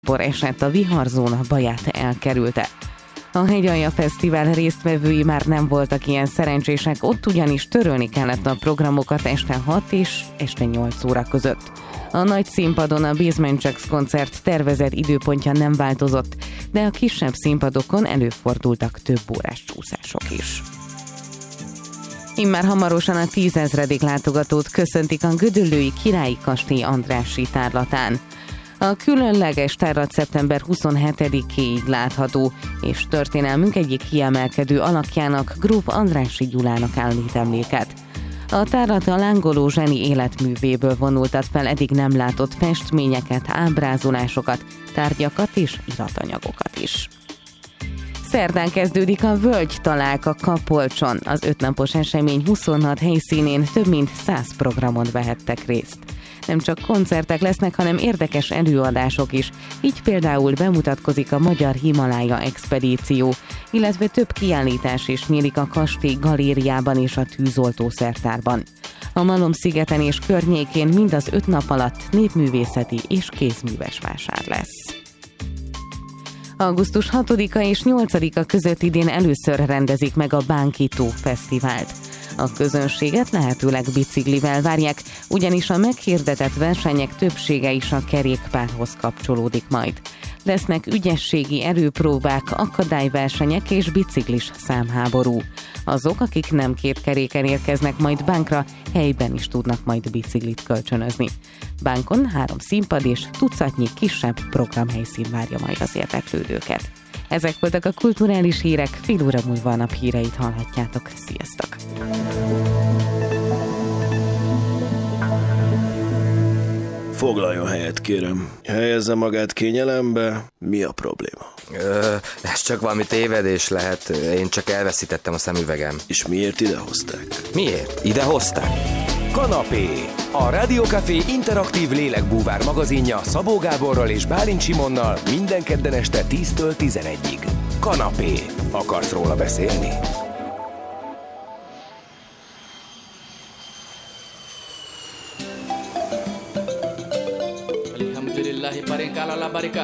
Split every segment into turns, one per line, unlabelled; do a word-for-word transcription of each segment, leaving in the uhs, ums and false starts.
por esett a viharzóna baját elkerülte. A Hegyalja Fesztivál résztvevői már nem voltak ilyen szerencsések, ott ugyanis törölni kellett a programokat este hat és este nyolc óra között. A nagy színpadon a Basement Jaxx koncert tervezett időpontja nem változott, de a kisebb színpadokon előfordultak több órás csúszások is. Immár hamarosan a tízezredik látogatót köszöntik a gödöllői Királyi Kastély Andrássy tárlatán. A különleges tárlat szeptember huszonhetedikéig látható, és történelmünk egyik kiemelkedő alakjának, gróf Andrássy Gyulának állít emléket. A tárlat a lángoló zseni életművéből vonultat fel eddig nem látott festményeket, ábrázolásokat, tárgyakat és iratanyagokat is. Szerdán kezdődik a Völgy Találka Kapolcson. Az ötnapos esemény huszonhat helyszínén több mint száz programon vehettek részt. Nem csak koncertek lesznek, hanem érdekes előadások is, így például bemutatkozik a Magyar Himalája Expedíció, illetve több kiállítás is nyílik a kastély galériában és a tűzoltó szertárban. A Malom-szigeten és környékén mind az öt nap alatt népművészeti és kézműves vásár lesz. augusztus hatodika és nyolcadika között idén először rendezik meg a Bánkitó Fesztivált. A közönséget lehetőleg biciklivel várják, ugyanis a meghirdetett versenyek többsége is a kerékpárhoz kapcsolódik majd. Lesznek ügyességi erőpróbák, akadályversenyek és biciklis számháború. Azok, akik nem két keréken érkeznek majd Bánkra, helyben is tudnak majd biciklit kölcsönözni. Bánkon három színpad és tucatnyi kisebb programhelyszín várja majd az érdeklődőket. Ezek voltak a kulturális hírek, fél óra múlva a nap híreit hallhatjátok. Sziasztok!
Foglaljon helyet, kérem. Helyezze magát kényelembe. Mi a probléma?
Ö, ez csak valami tévedés lehet. Én csak elveszítettem a szemüvegem.
És miért idehozták?
Miért? Idehozták?
Kanapé, a Rádiókafé interaktív lélekbúvár magazinja Szabó Gáborral és Bálint Simonnal minden kedden este tíztől tizenegyig. Kanapé. Akarsz róla beszélni?
Alhamdulillahi barika la barika.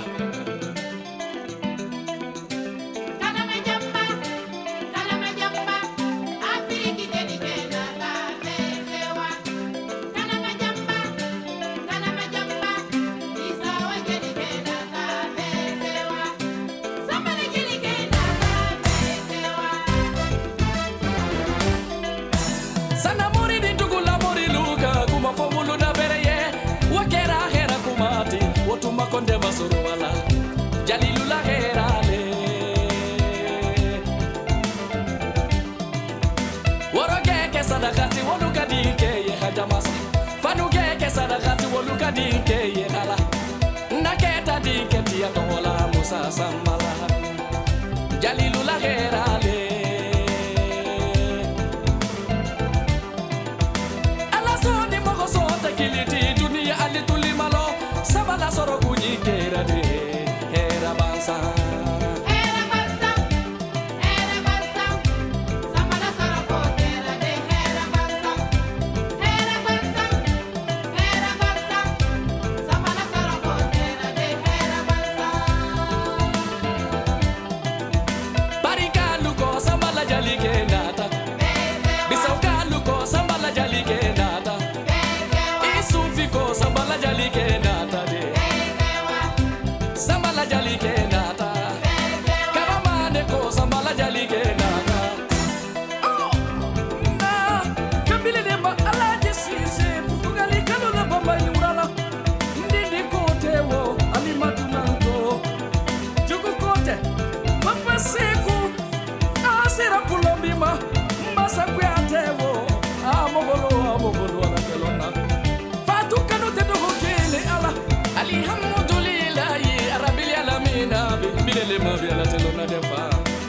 Konde basoro wala jalilula herale woroge ke sadakati woluka dinke ye hajamasa fanuge ke sadakati woluka dinke ye hala naketa dinke tiya dola musa samala jalilula herale ala so ni mo so ta kiliti dunia ali tulimalo sabala soro kunyi kera de hera bansa hera bansa hera bansa sabala soro kera de hera bansa hera bansa hera bansa sabala soro kera de hera bansa barika luko sabala jali kenata bisauka luko sabala jali kenata isufiko sabala jali kenata Sambala jali kenata, kabamane ko sambala jali kenata. Oh, na kabile de ba alaje sise pugali kalo na bamba yurala. Ndidi kote wo alimatu nango. Juku kote, papa seku, asira kulambima, mbasa kuyate wo. Amogolo amogolo na kelona. Fatu kanu te doho kele ala, alhamdulillah. Bilele mabi ala telona defa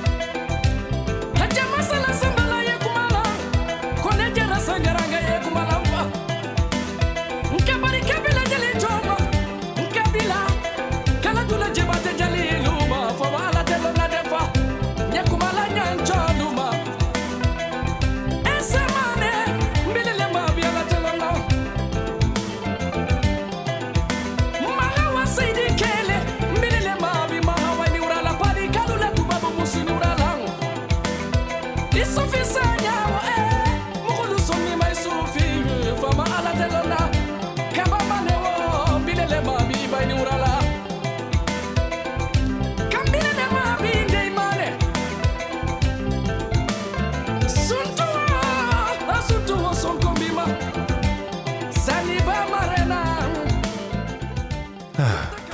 haja masala sambala ye kumala kone jara sangaranga ye kumala mfa nkabari kabila jali joma nkabila kala dula jebate jali luma fo ala telona defa nya kumala nyancho luma esamane bilele mabi ala telona mahawa saidi kele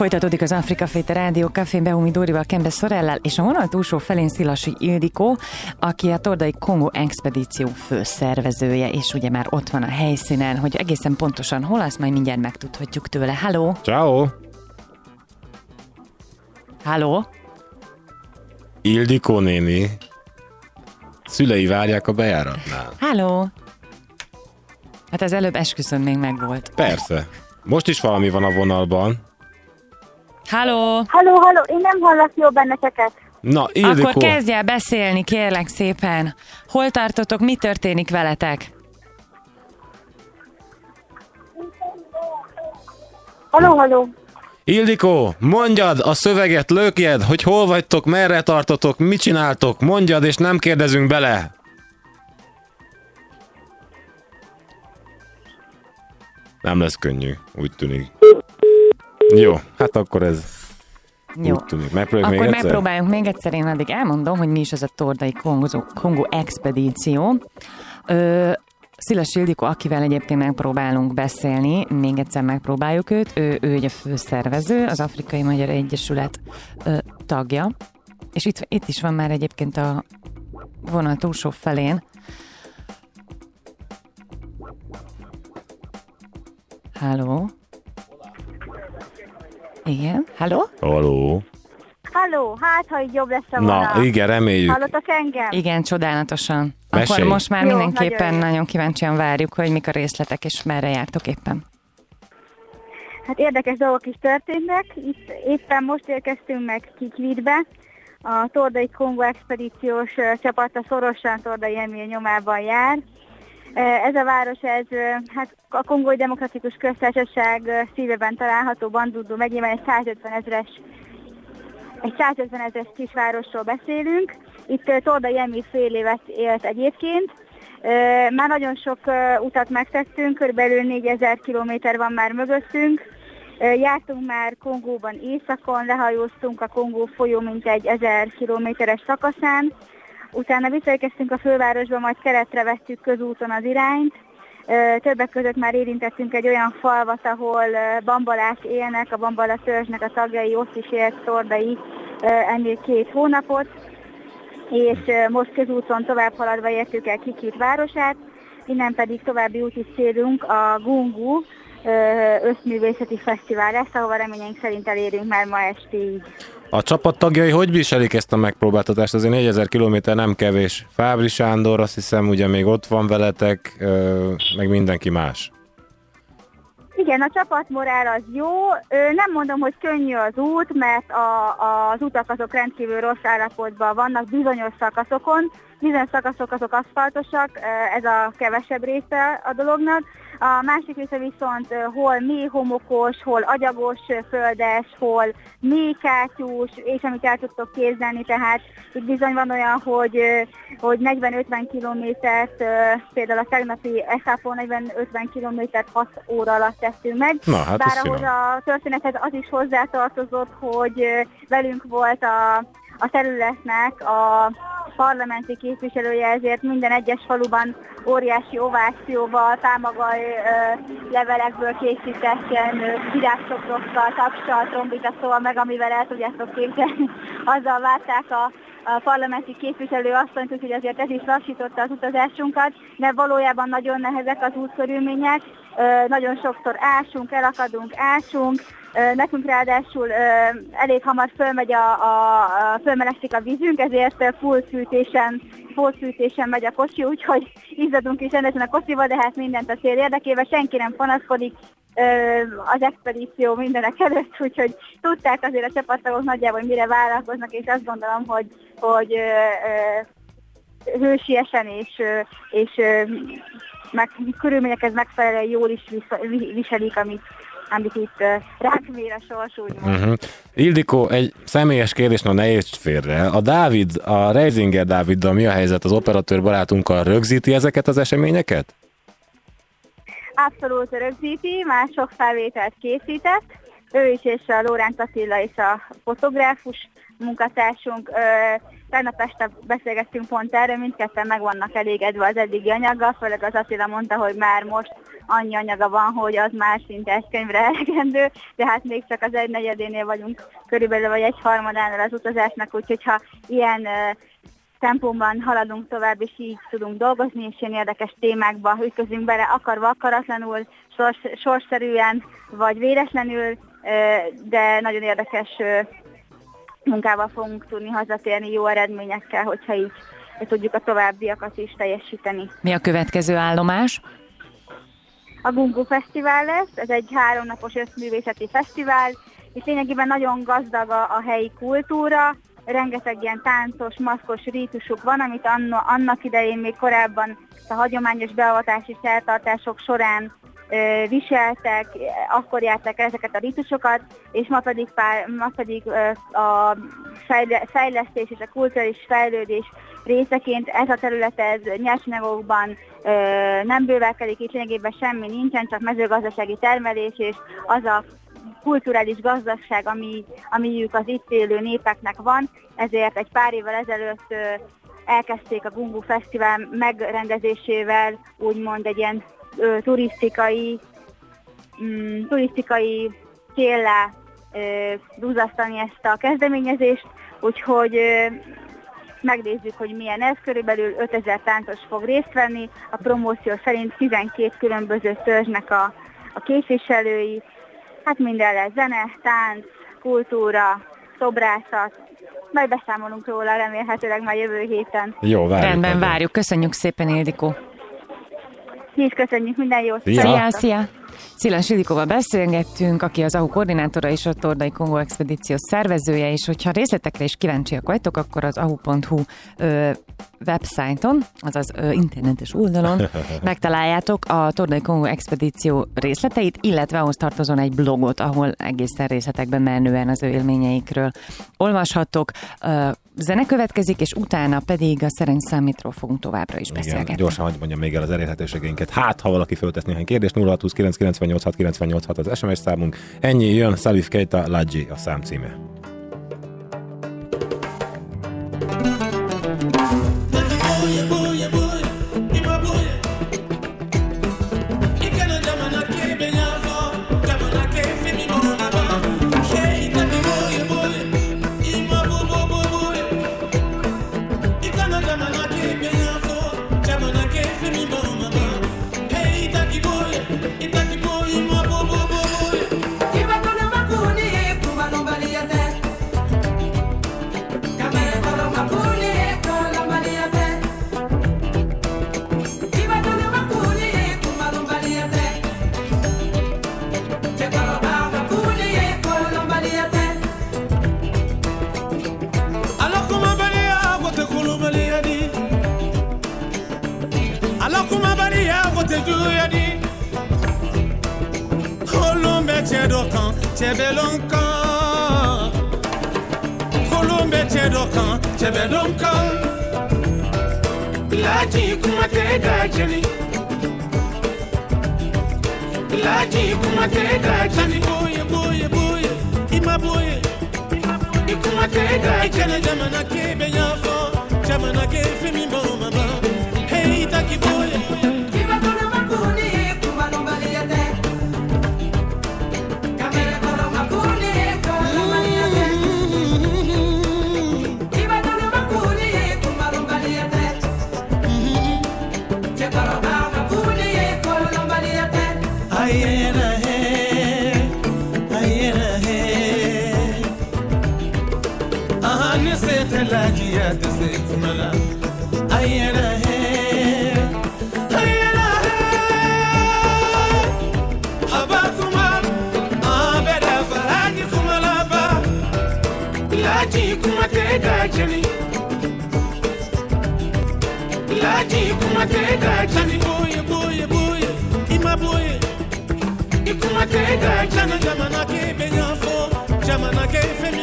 Folytatódik az Afrika Fét, a Rádió Café Behumi Dórival, Kembe Szorellel, és a vonal túlsó felén Szilasi Ildikó, aki a Tordai Kongó Expedíció főszervezője, és ugye már ott van a helyszínen, hogy egészen pontosan hol, azt majd mindjárt megtudhatjuk tőle. Halló!
Ciao.
Halló!
Ildikó néni. Szülei várják a bejáratnál.
Halló! Hát az előbb esküszöm még megvolt.
Persze. Most is valami van a vonalban.
Halló!
Halló, halló, én nem hallak jó benneteket.
Na, Ildikó.
Akkor kezdj el beszélni, kérlek szépen. Hol tartotok, mi történik veletek?
Halló, halló.
Ildikó, mondjad a szöveget, lökjed, hogy hol vagytok, merre tartotok, mit csináltok, mondjad, és nem kérdezünk bele. Nem lesz könnyű, úgy tűnik. Jó, hát akkor ez
Jó.
úgy tűnik. Megpróbáljuk még
Akkor
egyszer?
megpróbáljunk még egyszer, én addig elmondom, hogy mi is az a Tordai Kongó, Kongó Expedíció. Ö, Szilasi Ildikó, akivel egyébként megpróbálunk beszélni, még egyszer megpróbáljuk őt, ő, ő egy a főszervező, az Afrikai Magyar Egyesület ö, tagja, és itt, itt is van már egyébként a vonal túlsó felén. Halló? Igen, halló?
Halló?
Halló, hát ha így jobb lesz a
Na,
vonal.
igen, reméljük.
Hallotok engem?
Igen, csodálatosan.
Mesélj.
Akkor most már
Jó,
mindenképpen
nagyon
nagyon,
jó.
kíváncsian várjuk, hogy mik a részletek, és merre jártok éppen.
Hát érdekes dolgok is történnek. Itt éppen most érkeztünk meg Kikwitbe. A Tordai Kongó Expedíciós ö, csapata szorosan Tordai Emil nyomában jár. Ö, Ez a város, ez ö, hát a Kongói Demokratikus Köztársaság ö, szívében található, Bandundu megyében egy százötven ezres egy százötven ezres kisvárosról beszélünk. Itt ö, Tordai Emil fél évet élt egyébként. Ö, Már nagyon sok ö, utat megtettünk, körülbelül négyezer kilométer van már mögöttünk. Ö, Jártunk már Kongóban északon, lehajóztunk a Kongó folyó mintegy ezer kilométeres szakaszán. Utána visszaérkeztünk a fővárosba, majd keletre vettük közúton az irányt. Ö, Többek között már érintettünk egy olyan falvat, ahol ö, bambalák élnek, a bambala törzsnek a tagjai, ott is élt Tordai ö, ennél két hónapot, és ö, most közúton tovább haladva értük el Kikwit városát, innen pedig további úti célunk a Gungu ö, Összművészeti Fesztivál lesz, ahova reményeink szerint elérünk már ma estig.
A csapat tagjai hogy viselik ezt a megpróbáltatást? Azért négyezer kilométer nem kevés. Fábri Sándor, azt hiszem, ugye még ott van veletek, ö, meg mindenki más.
Igen, a csapatmorál az jó. Ö, Nem mondom, hogy könnyű az út, mert a, az utak azok rendkívül rossz állapotban vannak bizonyos szakaszokon. Bizonyos szakaszok azok aszfaltosak, ö, ez a kevesebb része a dolognak. A másik része viszont ö, hol mély homokos, hol agyagos ö, földes, hol mély kátyús, és amit el tudtok képzelni, tehát itt bizony van olyan, hogy, ö, hogy negyven-ötven kilométert, ö, például a tegnapi eszápon negyven-ötven kilométert hat óra alatt tettünk meg.
Na, hát
Bár
ez
ahhoz
finom.
a történethez az is hozzátartozott, hogy ö, velünk volt a, a területnek a parlamenti képviselője, ezért minden egyes faluban óriási ovációval, támagai ö, levelekből készített ilyen virágszobrokkal, tapssal, trombitaszóval, meg amivel el tudjátok képzelni, azzal várták a, a parlamenti képviselő asszonyt, úgyhogy azért ez is lassította az utazásunkat, de valójában nagyon nehezek az útkörülmények, ö, nagyon sokszor ásunk, elakadunk, ásunk, nekünk ráadásul elég hamar fölmegy a, a, a fölmelegszik a vízünk, ezért full fűtésen, full fűtésen megy a kocsi, úgyhogy izzadunk is rendesen a kocsival, de hát mindent a cél érdekében, senki nem panaszkodik az expedíció mindenek előtt, úgyhogy tudták azért a csapattagok nagyjából, hogy mire vállalkoznak, és azt gondolom, hogy, hogy hősiesen és, és meg, körülményekhez megfelelően jól is viselik, amit amit itt uh, ránk mér a sors, úgymond.
Uh-huh. Ildikó, egy személyes kérdés, na ne értsd félre. A Dávid, a Reisinger Dáviddal mi a helyzet? Az operatőr barátunkkal rögzíti ezeket az eseményeket?
Abszolút rögzíti, már sok felvételt készített. ő is, és a Lóránt Attila és a fotográfus munkatársunk. Tegnap este beszélgettünk pont erről, mindketten meg vannak elégedve az eddigi anyaggal, főleg az Attila mondta, hogy már most annyi anyaga van, hogy az már szinte egy könyvre elegendő, de hát még csak az egynegyedénél vagyunk körülbelül, vagy egy harmadánál az utazásnak, úgyhogy ha ilyen uh, tempóban haladunk tovább, és így tudunk dolgozni, és ilyen érdekes témákba ütközünk bele, akarva, akaratlanul, sors, sorszerűen, vagy véletlenül, uh, de nagyon érdekes uh, munkával fogunk tudni hazatérni jó eredményekkel, hogyha így tudjuk a továbbiakat is teljesíteni.
Mi a következő állomás?
A Gungu Fesztivál lesz, ez egy háromnapos összművészeti fesztivál, és lényegében nagyon gazdag a, a helyi kultúra, rengeteg ilyen táncos, maszkos rítusuk van, amit anno, annak idején még korábban a hagyományos beavatási szertartások során ö, viseltek, akkor járták el ezeket a rítusokat, és ma pedig, pár, ma pedig ö, a fejlesztés és a kulturális fejlődés részeként ez a terület ez nyersanyagokban ö, nem bővelkedik, és lényegében semmi nincsen, csak mezőgazdasági termelés, és az a kulturális gazdaság, ami, amiük az itt élő népeknek van, ezért egy pár évvel ezelőtt ö, elkezdték a Gungu Fesztivál megrendezésével úgymond egy ilyen ö, turisztikai, mm, turisztikai céllá dúzasztani ezt a kezdeményezést, úgyhogy ö, megnézzük, hogy milyen ez, körülbelül ötezer táncos fog részt venni, a promóció szerint tizenkét különböző törzsnek a, a képviselői, hát minden lesz, zene, tánc, kultúra, szobrászat, majd beszámolunk róla remélhetőleg már jövő héten.
Jó, várjuk.
Rendben, várjuk. Köszönjük szépen, Ildikó.
Mi is köszönjük, minden jót.
Szia, szia! szia. Szilász Ildikóval beszélgettünk, aki az á u koordinátora és a Tordai Kongó Expedíció szervezője, és hogyha részletekre is kíváncsiak vagytok, akkor az ahu pont hu ö, websájton, azaz ö, internetes oldalon megtaláljátok a Tordai Kongó Expedíció részleteit, illetve ahhoz tartozon egy blogot, ahol egészen részletekben menően az ő élményeikről olvashattok. Ö, zene következik, és utána pedig a Szerencs Summitról fogunk továbbra is beszélgetni.
Igen, gyorsan hagyj mondjam még el az elérhetőségeinket. Hát, ha valaki föltesz néhány kérdést, nulla hat húsz kilenc kilencvennyolc hat kilencvennyolc hat az es em es számunk. Ennyi, jön Salif Keita, Ladji a szám címe.
Chebelonkan, Colombe Chedokan, Chebelonkan, Laji kumate dajani, Laji kumate dajani, boye boye boye, ima boye, ikumate dajani, jamana ke benyafo, jamana ke femi bo mama, hey taki boye. Laji ya tese kumala, ayena he, ayena he, abakuma, abeda falaji kumala ba, laji kumate dajani, laji kumate dajani, boye boye boye, ima boye, ikumate dajani, jamana ke benyafo, jamana ke femi.